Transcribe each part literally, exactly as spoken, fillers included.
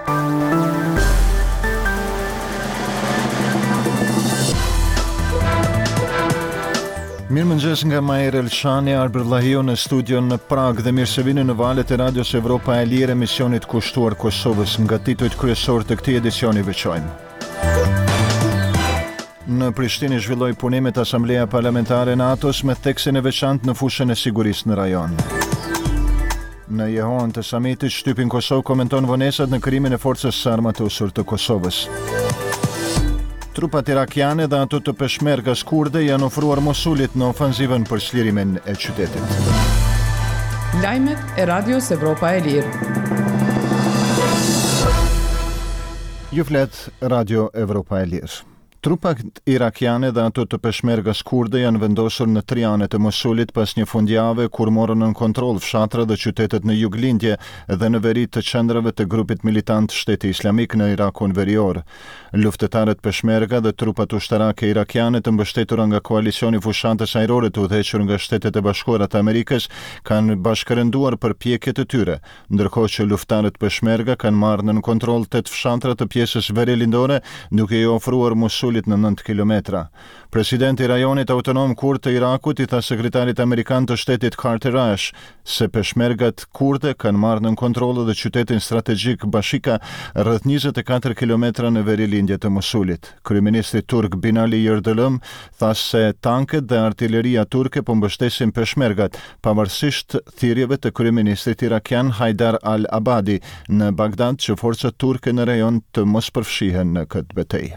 Mirëmëngjes nga Majer Elshani, Arber Llahiu në studion në Prag dhe mirë se vini në valët e Radios Evropa e Lirë, emisionit kushtuar Kosovës. Nga titujt kryesor të këtij edicioni veçojmë. Në Prishtinë zhvilloi punimet Asambleja Parlamentare e NATO-s me theksin e veçantë në fushën e sigurisë në rajon. Në jehon të samitit, shtypin Kosovë komenton vonesat në krijimin e forcës së armatosur të Kosovës. Trupat irakiane dhe ato të peshmergas kurde janë ofruar Mosulit në ofenzivën për çlirimin e qytetit. Lajmet e Radios Evropa e Lirë. Ju flet Radio Evropa e Lirë. Trupat irakiane dhe ato të peshmergas kurde janë vendosur në tri anet e Mosulit pas një fundjavë kur morën në kontroll fshatra dhe qytetet në juglindje dhe në veri të qendrave të grupit militant Shteti Islamik në Irakun verior. Luftëtarët peshmerga dhe trupat ushtarake irakiane të mbështetura nga koalicioni fushatës ajrore të udhëhequr nga Shtetet e Bashkuara të Amerikës kanë bashkërenduar përpjekjet e tyre, ndërkohë që luftarët peshmerga kanë marrë në kontroll tet fshatra të pjesës verilindore, duke i ofruar Mosul në nëntë kilometra. Presidenti i rajonit autonom kurd të Irakut i tha sekretarit amerikan të shtetit Carter Rush se peshmergat kurde kanë marrë në kontroll edhe qytetin strategjik Bashika, rreth njëzet e katër kilometra në verilindje të Mosulit. Kryeministri turk Binali Yildirim tha se tanket dhe artilleria turke po mbështesin peshmergat, pavarësisht thirrjeve të kryeministrit irakian Haidar al-Abadi në Bagdad që forcat turke në rajon të mos përfshihen në këtë betejë.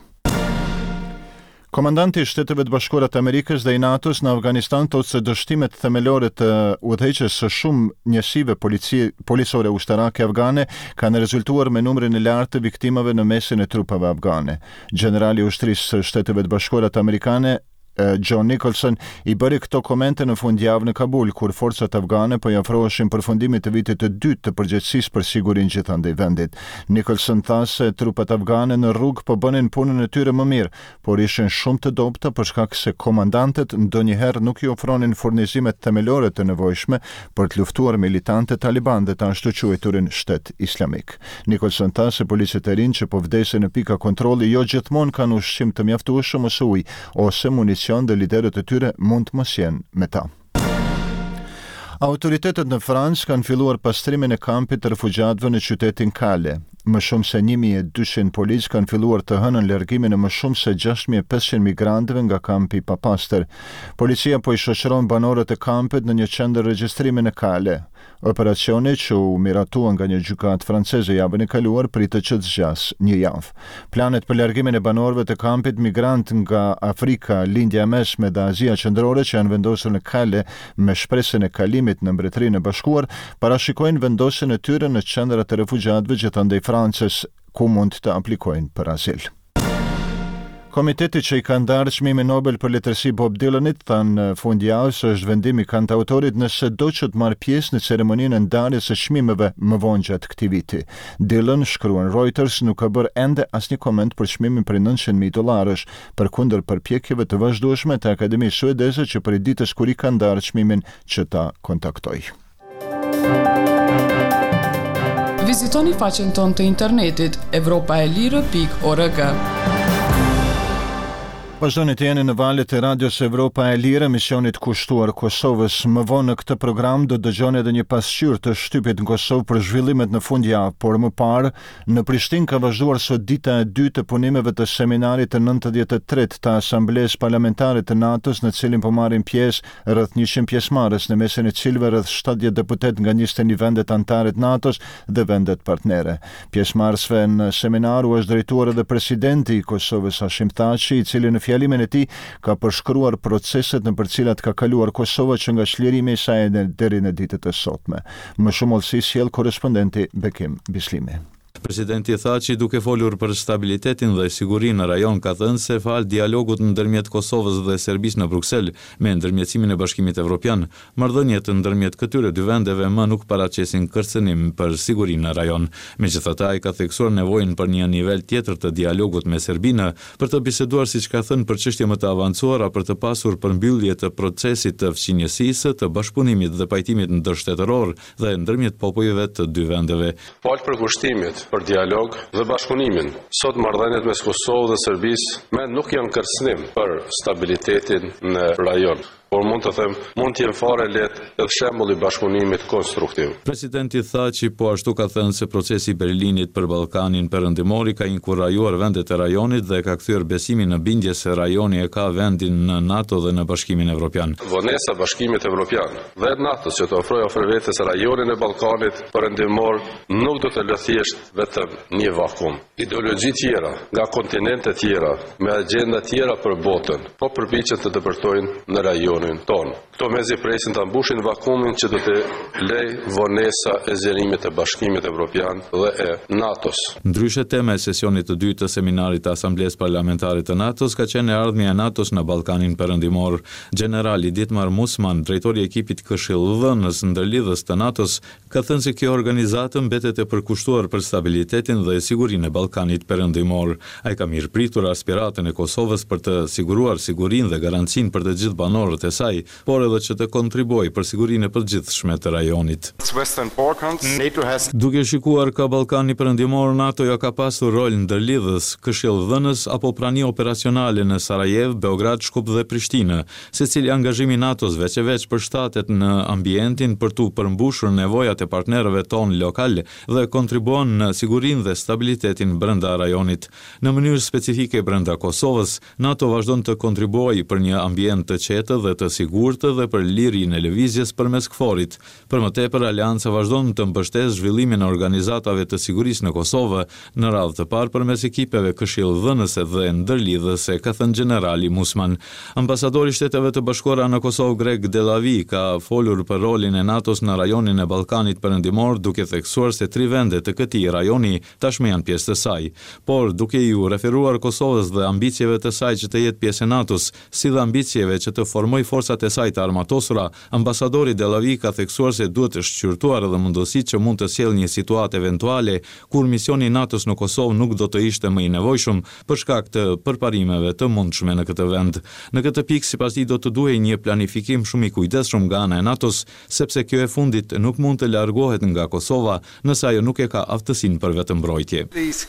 Komandanti i Shteteve të Bashkuara të Amerikës dhe i NATO-s në Afganistan thotë se dështimet themelore të udhëheqjes së shumë njësive polici, policore ushtarake afgane kanë rezultuar me numrin e lartë të viktimave në mesin e trupave afgane. Generali i ushtrisë së Shteteve të Bashkuara të Amerikane John Nicholson i bëri këto komente në fundjavë në Kabul, kur forcat afgane po i ofroheshin përfundimit të vitit të dytë të përgjegjësisë për sigurinë gjithandej vendit. Nicholson tha se trupat afgane në rrugë po bënin punën e tyre më mirë, por ishin shumë të dobta për shkak se komandantët ndonjëherë nuk i ofronin furnizimet themelore të nevojshme për të luftuar militantët taliban dhe të ashtu quajturin Shtet Islamik. Nicholson tha se policët e rinj që po vdesin në pika kontrolli jo gjithmonë kanë ushqim të mjaftueshëm ose ujë ose municion dhe liderët e tyre mund të mos jenë me ta. Autoritetet në Francë kanë filluar pastrimin e kampit të refugjatëve në qytetin Calais. Më shumë se një mijë e dyqind policë kanë filluar të hënën largimin e më shumë se gjashtë mijë e pesëqind migrantëve nga kampi i papastër. Policia po i shoqëron banorët e kampit në një qendër regjistrimi në Calais. Operacioni që u miratua nga një gjykatë franceze javën e kaluar pritet që të zgjas një javë. Planet për largimin e banorëve të kampit migrant nga Afrika, Lindja e Mesme dhe Azia Qendrore që janë vendosur në Calais me shpresën e kalimit në Mbretërinë e Bashkuar, parashikojnë vendosjen e tyre në qendrat e refugjatëve gjithandej Francës, ku mund të aplikojnë për azil. Komiteti që i ka ndarë çmimin Nobel për letërsi Bob Dylanit tha në fundjavë se është vendimi i kantautorit nëse do që të marrë pjesë në ceremoninë e ndarjes së çmimeve më vonë gjatë këtij viti. Dylan, shkruan Reuters, nuk ka bërë ende asnjë koment për çmimin për nëntëqind mijë dollarësh, përkundër përpjekjeve të vazhdueshme të Akademisë Suedeze që prej ditës kur i ka ndarë çmimin që ta kontaktoj. Vizitoni faqen tonë të internetit evropa e lirë pikë org. Vazhdoni të jeni në valët e Radios Evropa e Lirë, emisionit kushtuar Kosovës. Më vonë në këtë program do dëgjoni edhe një pasqyrë të shtypit në Kosovë për zhvillimet në fundjavë, por më parë në Prishtinë ka vazhduar sot dita e dytë të punimeve të seminarit të nëntëdhjetë e tretë të Asamblesë Parlamentare të NATO-s, në cilin po marrin pjesë rreth njëqind pjesëmarrës, në mesin e cilëve rreth shtatëdhjetë deputet nga njëzet e një vendet anëtare të NATO-s dhe vendet partnere. Pjesëmarrësve në seminar u është drejtuar edhe presidenti i Kosovës Hashim Thaçi, i cili në fjalimin e tij ka përshkruar proceset në për cilat ka kaluar Kosova që nga çlirimi i saj deri në ditët e sotme. Më shumë olësi sjell korrespondenti Bekim Bislimi. Presidenti Thaçi, duke folur për stabilitetin dhe sigurinë në rajon, ka thënë se fal dialogut ndërmjet Kosovës dhe Serbisë në Bruksel me ndërmjetësimin e Bashkimit Evropian, marrëdhëniet ndërmjet këtyre dy vendeve më nuk paraqesin kërcënim për sigurinë në rajon. Megjithatë, ai ka theksuar nevojën për një nivel tjetër të dialogut me Serbinë për të biseduar, siç ka thënë, për çështje më të avancuara për të pasur përmbyllje të procesit të fqinjësisë, të bashkëpunimit dhe pajtimit ndërshtetëror dhe ndërmjet popujve të dy vendeve. Fal për kushtimit për dialog dhe bashkëpunimin. Sot marrëdhëniet mes Kosovës dhe Serbisë me nuk janë kërcënim për stabilitetin në rajon, por mund të them, mund të jenë fare lehtë edhe shembull i bashkëpunimit konstruktiv. Presidenti tha që po ashtu ka thënë se procesi i Berlinit për Ballkanin Perëndimor ka inkurajuar vendet e rajonit dhe ka kthyer besimin në bindje se rajoni e ka vendin në NATO dhe në Bashkimin Evropian. Vonesa Bashkimit Evropian dhe NATO-s që të ofrojë ofër vetes rajonin e Ballkanit Perëndimor nuk do të lë thjesht vetëm një vakum. Ideologji tjera nga kontinente tjera me agjenda tjera për botën, po përpiqen të depërtojnë në rajon tonë. Këto mezi presin të mbushin vakumin që do të lej vonesa e zgjerimit të Bashkimit Evropian dhe e NATO-s. Ndryshe, tema e sesionit të dytë të seminarit të Asamblesë Parlamentare të NATO-s ka qenë e ardhmja e NATO-s në Ballkanin Perëndimor. Generali Dietmar Musman, drejtori i ekipit këshillëdhënës ndërlidhës të NATO-s, ka thënë se kjo organizatë mbetet e përkushtuar për stabilitetin dhe sigurinë e Ballkanit Perëndimor. Ai ka mirëpritur aspiratën e Kosovës për të siguruar sigurinë dhe garancinë për të gjithë banorët e saj, por edhe që të kontribuojë për sigurinë e përgjithshme të rajonit. Duke shikuar ka Ballkani Perëndimor, NATO ja ka pasur rol ndërlidhës, këshillëdhënës apo prani operacionale në Sarajevo, Beograd, Shkup dhe Prishtinë. Secili angazhimi i NATO-s veç e veç përshtatet në ambientin për tu përmbushur nevojat e partnerëve tonë lokal dhe kontribuon në sigurinë dhe stabilitetin brenda rajonit. Në mënyrë specifike brenda Kosovës, NATO vazhdon të kontribuojë për një ambient të qetë dhe të sigurtë dhe për lirinë e lëvizjes përmes KFOR-it. Për më tepër, Aleanca vazhdon të mbështesë zhvillimin e organizatave të sigurisë në Kosovë, në radhë të parë përmes ekipeve këshillëdhënëse dhe ndërlidhëse, ka thënë generali Musman. Ambasadori i Shteteve të Bashkuara në Kosovë, Greg Delavi, ka folur për rolin e NATO-s në rajonin e Ballkanit Perëndimor, duke theksuar se tri vende të këtij rajoni tashmë janë pjesë të saj. Por duke iu referuar Kosovës dhe ambicieve të saj që të jetë pjesë e NATO-s, si dhe ambicieve që të formoj forcat e saj të armatosura, ambasadori Delavi ka theksuar se duhet të shqyrtuar edhe mundësitë që mund të sjellë një situatë eventuale kur misioni i NATO-s në Kosovë nuk do të ishte më i nevojshëm për shkak të përparimeve të mundshme në këtë vend. Në këtë pikë, sipas tij, do të duhej një planifikim shumë i kujdesshëm nga ana e NATO-s, sepse kjo e fundit nuk mund të largohet nga Kosova nëse ajo nuk e ka aftësinë për vetëmbrojtje.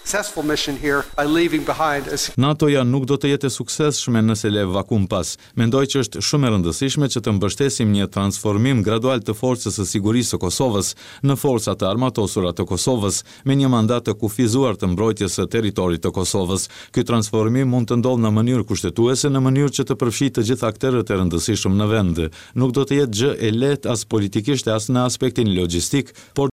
NATO-ja nuk do të jetë e suksesshme nëse le vakum pas. Mendoj që është shumë e rëndësishme që të mbështesim një transformim gradual të forcës së sigurisë së Kosovës në forcat të armatosura të Kosovës me një mandat të kufizuar të mbrojtjes së territorit të Kosovës. Ky transformim mund të ndodhë në mënyrë kushtetuese, në mënyrë që të përfshijë të gjithë aktorët e rëndësishëm në vend. Nuk do të jetë gjë e lehtë as politikisht as në aspektin logjistik, por